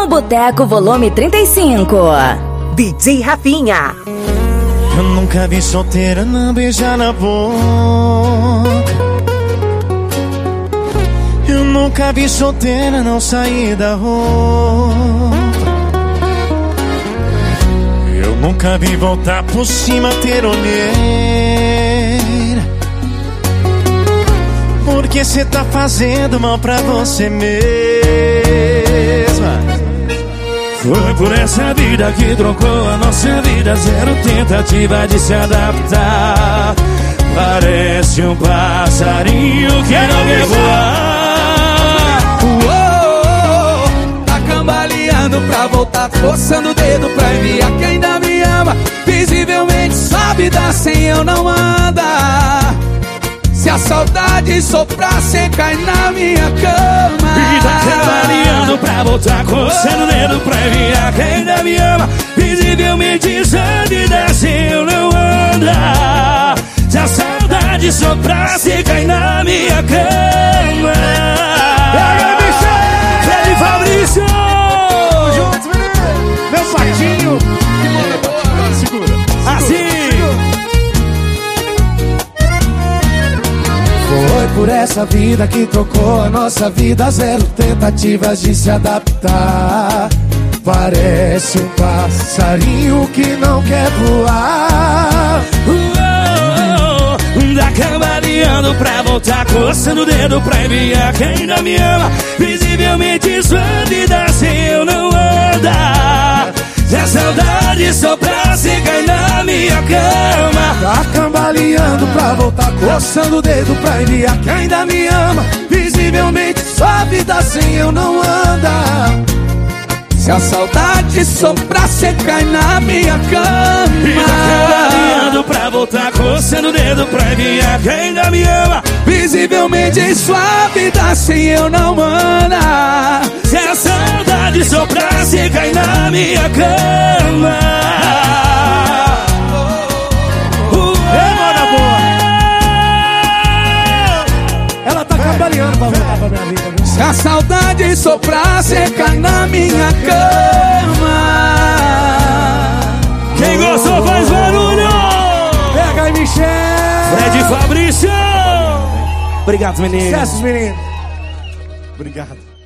Boteco Volume 35. DJ Rafinha. Eu nunca vi solteira não beijar na boca. Eu nunca vi solteira não sair da roupa. Eu nunca vi voltar por cima ter olheira. Porque cê tá fazendo mal pra você mesma. Foi por essa vida que trocou a nossa vida. Zero tentativa de se adaptar. Parece um passarinho que não quer voar. Tá cambaleando pra voltar, forçando o dedo pra enviar quem ainda me ama. Visivelmente sabe dar sem eu não andar. Se a saudade soprar, cê cai na minha cama. E tá cambaleando pra voltar, coçando o dedo pra enviar quem ainda me ama. Visivelmente sabe dar sem eu não andar. Se a saudade soprar, cê cai na minha cama. Fred Fabrício! Juntos, menino! Meu patinho! Segura! Assim! Foi por essa vida que trocou a nossa vida. Zero tentativas de se adaptar. Parece um passarinho que não quer voar. Tá cambaleando pra voltar, coçando o dedo pra enviar quem ainda me ama. Visivelmente sua vida sem eu não andar. Se a saudade soprar, cê cai na minha cama. Tá cambaleando pra voltar, coçando o dedo pra enviar quem ainda me ama. Visivelmente sua vida sem eu não anda. Se a saudade soprar, cê cai na minha cama. E tá cambaleando pra voltar, coçando o dedo pra enviar quem ainda me ama. Visivelmente sua vida sem eu não anda. Se a saudade soprar, cê cai na minha cama. Ela tá cambaleando pra voltar pra minha vida. Se a saudade soprar, cê cai na minha cama. Quem gostou faz barulho! Pega aí, Michel! Fred Fabrício! Obrigado, menino. Sucessos, menino! Obrigado.